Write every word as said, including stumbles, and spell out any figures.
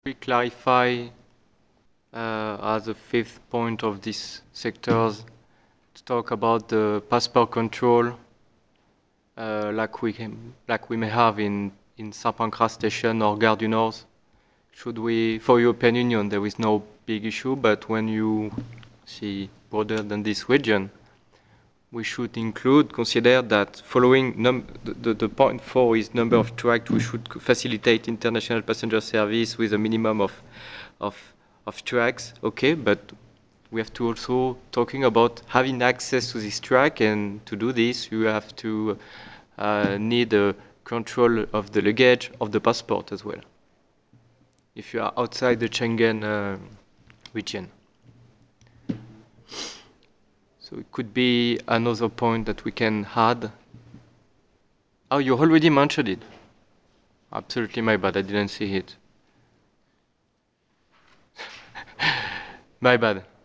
We clarify uh, as a fifth point of these sectors to talk about the passport control, uh, like we can, like we may have in in Saint-Pancras station or Gare du Nord. Should we, for European Union, there is no big issue, but when you see broader than this region, we should include, consider that following num the, the, the point four is number of tracks, we should facilitate international passenger service with a minimum of, of, of tracks, okay, but we have to also talking about having access to this track, and to do this, you have to uh, need a control of the luggage of the passport as well, if you are outside the Schengen uh, region. So it could be another point that we can add. Oh, you already mentioned it. Absolutely my bad, I didn't see it. My bad.